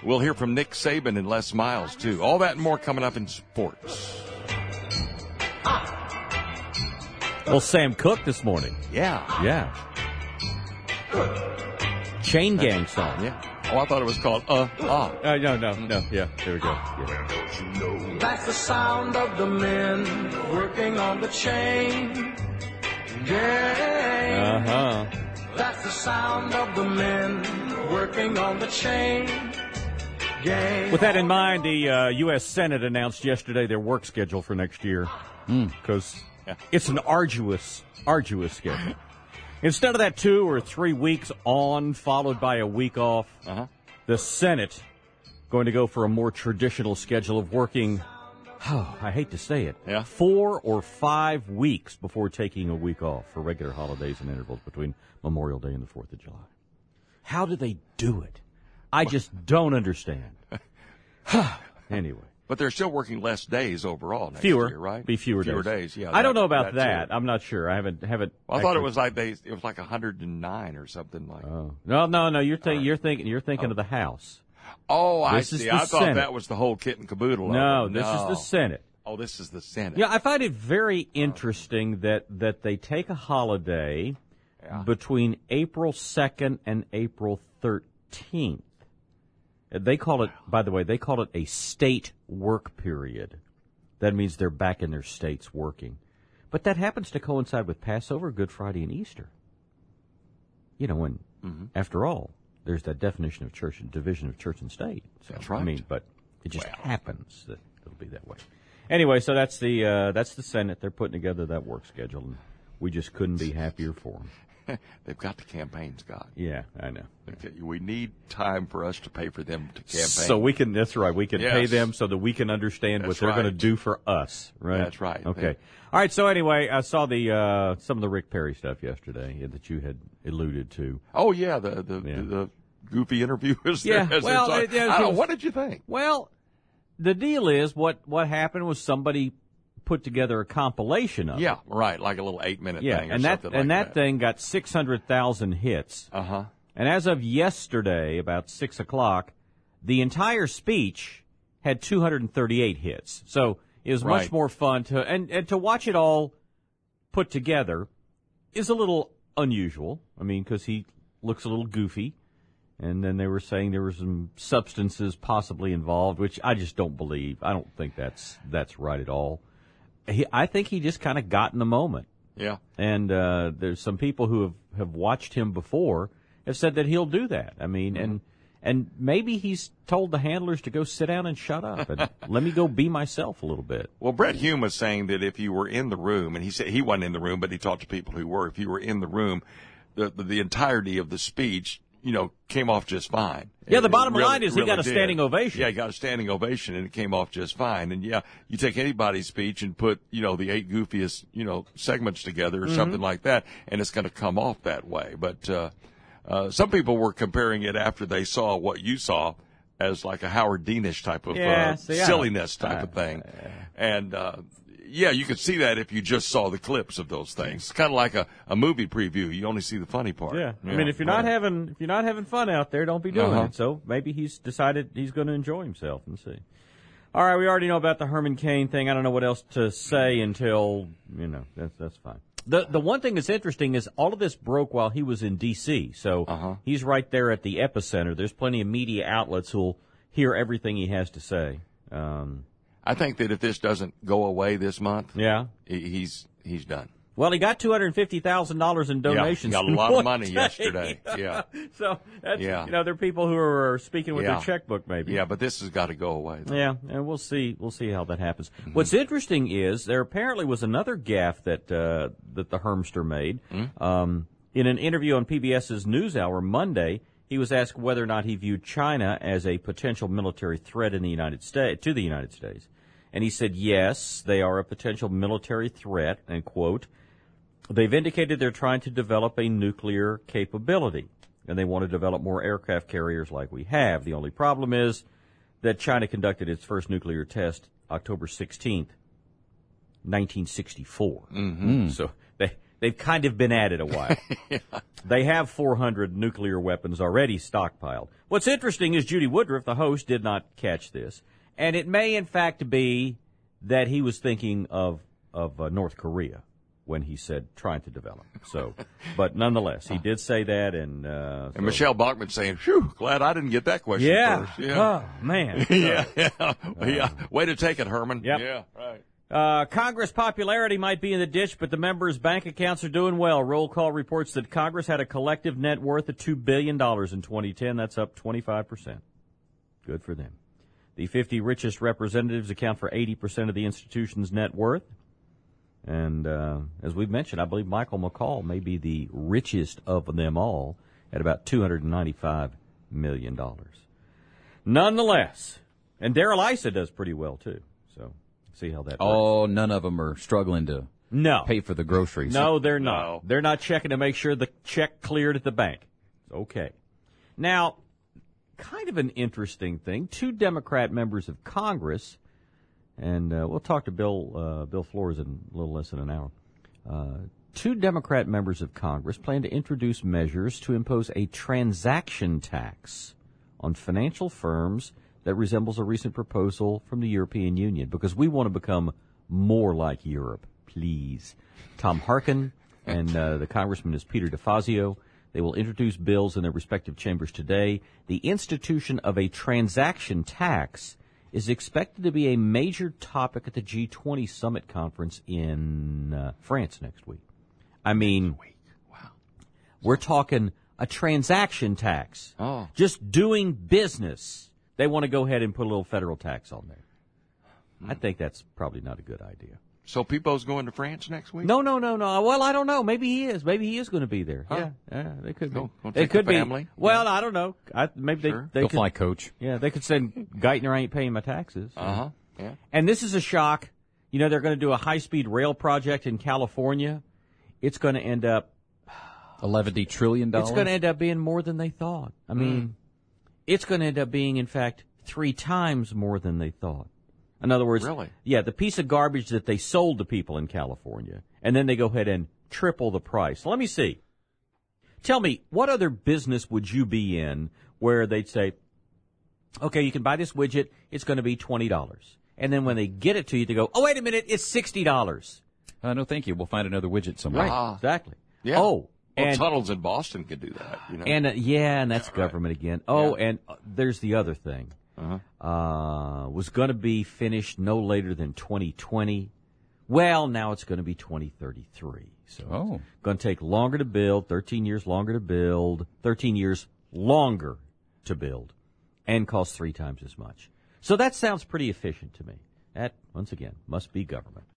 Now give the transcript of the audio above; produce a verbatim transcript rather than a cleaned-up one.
We'll hear from Nick Saban and Les Miles, too. All that and more coming up in sports. Well, Sam Cooke this morning. Yeah. Yeah. Chain Gang song. Yeah. Oh, I thought it was called Uh, Ah. Uh, no, no, no. Yeah, there we go. Yeah. Don't you know that's the sound of the men working on the chain gang. Uh-huh. That's the sound of the men working on the chain gang. With that in mind, the uh, U S Senate announced yesterday their work schedule for next year because mm. yeah. it's an arduous, arduous schedule. Instead of that two or three weeks on, followed by a week off, uh-huh. the Senate going to go for a more traditional schedule of working, oh, I hate to say it, yeah. four or five weeks before taking a week off for regular holidays and intervals between Memorial Day and the fourth of July. How do they do it? I just don't understand. Anyway. But they're still working less days overall next fewer, year, right? Be fewer, fewer days. days. Yeah, I don't that, know about that. that. I'm not sure. I haven't haven't. Well, I thought it was like they. It was like one hundred nine or something like. Oh no, no, no! You're thinking. You're thinking. You're thinking oh. of the House. Oh, I this see. I thought Senate. that was the whole kit and caboodle. No, of it. this no. is the Senate. Oh, this is the Senate. Yeah, I find it very interesting that that they take a holiday yeah. between April second and April thirteenth. They call it, by the way, they call it a state work period. That means they're back in their states working. But that happens to coincide with Passover, Good Friday, and Easter. You know, and mm-hmm. after all, there's that definition of church and division of church and state. So, that's right. I mean, but it just well. happens that it'll be that way. Anyway, so that's the uh, that's the Senate. They're putting together that work schedule, and we just couldn't be happier for them. They've got the campaign, Scott. Yeah, I know. We need time for us to pay for them to campaign. So we can, that's right, we can yes. pay them so that we can understand that's what they're right. going to do for us, right? That's right. Okay. They, All right, so anyway, I saw the uh, some of the Rick Perry stuff yesterday that you had alluded to. Oh, yeah, the the, yeah. the, the goofy interview was yeah. there. Well, it, it, I don't know, what did you think? Well, the deal is what, what happened was somebody put together a compilation of yeah, it. Yeah, right, like a little eight-minute yeah, thing or and that, something and like that. And that thing got six hundred thousand hits. Uh-huh. And as of yesterday, about six o'clock, the entire speech had two hundred thirty-eight hits. So it was right. much more fun to, and, and to watch it all put together is a little unusual. I mean, because he looks a little goofy. And then they were saying there were some substances possibly involved, which I just don't believe. I don't think that's that's right at all. He, I think he just kind of got in the moment. Yeah. And uh, there's some people who have, have watched him before have said that he'll do that. I mean, mm-hmm. and and maybe he's told the handlers to go sit down and shut up and let me go be myself a little bit. Well, Brett Hume was saying that if you were in the room, and he said he wasn't in the room, but he talked to people who were, if you were in the room, the the, the entirety of the speech, you know, came off just fine. Yeah, the it bottom really, line is he really got a did. standing ovation. Yeah, he got a standing ovation, and it came off just fine. And, yeah, you take anybody's speech and put, you know, the eight goofiest, you know, segments together or mm-hmm. something like that, and it's going to come off that way. But uh, uh, some people were comparing it after they saw what you saw as like a Howard Deanish type of yeah, uh, so yeah. silliness type uh, of thing. Uh, and, uh, yeah, you could see that if you just saw the clips of those things. It's kind of like a, a movie preview. You only see the funny part. Yeah. yeah. I mean, if you're not yeah. having if you're not having fun out there, don't be doing uh-huh. it. So maybe he's decided he's going to enjoy himself and see. All right, we already know about the Herman Cain thing. I don't know what else to say until, you know, that's that's fine. The the one thing that's interesting is all of this broke while he was in D C. So uh-huh. he's right there at the epicenter. There's plenty of media outlets who'll hear everything he has to say. Um I think that if this doesn't go away this month, yeah, he's he's done. Well, he got two hundred fifty thousand dollars in donations. Yeah, he got a lot of money day. yesterday. Yeah. So, that's, yeah. you know, there are people who are speaking with yeah. their checkbook, maybe. Yeah, but this has got to go away. Though. Yeah, and we'll see. We'll see how that happens. Mm-hmm. What's interesting is there apparently was another gaffe that uh, that the Hermster made. Mm-hmm. Um, in an interview on PBS's NewsHour Monday, he was asked whether or not he viewed China as a potential military threat in the United States to the United States. And he said, yes, they are a potential military threat, and quote, they've indicated they're trying to develop a nuclear capability, and they want to develop more aircraft carriers like we have. The only problem is that China conducted its first nuclear test October sixteenth, nineteen sixty-four. Mm-hmm. So they they've kind of been at it a while. yeah. They have four hundred nuclear weapons already stockpiled. What's interesting is Judy Woodruff, the host, did not catch this. And it may, in fact, be that he was thinking of, of uh, North Korea when he said trying to develop. So, but nonetheless, he did say that. And uh, and so. Michelle Bachmann saying, phew, glad I didn't get that question yeah. first. Yeah. Oh, man. yeah. yeah. Uh, yeah. Way to take it, Herman. Yep. Yeah, right. Uh, Congress popularity might be in the ditch, but the members' bank accounts are doing well. Roll call reports that Congress had a collective net worth of two billion dollars in twenty ten. That's up twenty-five percent. Good for them. The fifty richest representatives account for eighty percent of the institution's net worth. And uh, as we've mentioned, I believe Michael McCall may be the richest of them all at about two hundred ninety-five million dollars. Nonetheless, and Darrell Issa does pretty well, too. So see how that works. Oh, none of them are struggling to no. pay for the groceries. No, they're not. No. They're not checking to make sure the check cleared at the bank. Okay. Now, kind of an interesting thing. Two Democrat members of Congress, and uh, we'll talk to Bill uh, Bill Flores in a little less than an hour. Uh, two Democrat members of Congress plan to introduce measures to impose a transaction tax on financial firms that resembles a recent proposal from the European Union, because we want to become more like Europe, please. Tom Harkin and uh, the congressman is Peter DeFazio. They will introduce bills in their respective chambers today. The institution of a transaction tax is expected to be a major topic at the G twenty summit conference in uh, France next week. I mean, wow. We're talking a transaction tax. Oh. Just doing business. They want to go ahead and put a little federal tax on there. I think that's probably not a good idea. So Pipo's going to France next week? No, no, no, no. Well, I don't know. Maybe he is. Maybe he is going to be there. Huh? Yeah, yeah, they could Go- be. go They take could the be. family? Well, Yeah. I don't know. I, maybe Sure. they, they He'll could. fly coach. Yeah, they could send Geithner ain't paying my taxes. Uh-huh. Yeah. And this is a shock. You know, they're going to do a high-speed rail project in California. It's going to end up eleven trillion dollars. It's going to end up being more than they thought. I mean, mm. it's going to end up being, in fact, three times more than they thought. In other words, really? Yeah, the piece of garbage that they sold to people in California, and then they go ahead and triple the price. Let me see. Tell me, what other business would you be in where they'd say, okay, you can buy this widget, it's going to be twenty dollars. And then when they get it to you, they go, oh, wait a minute, it's sixty dollars. Uh, no, thank you. We'll find another widget somewhere. Right, Ah. exactly. Yeah. Oh, Well, and, Tunnels in Boston could do that, you know. and uh, yeah, and that's Yeah, right. government again. Oh, Yeah. and uh, there's the other thing. Uh-huh. Uh, was going to be finished no later than twenty twenty. Well, now it's going to be twenty thirty-three. So Oh. it's going to take longer to build, thirteen years longer to build, thirteen years longer to build, and cost three times as much. So that sounds pretty efficient to me. That, once again, must be government.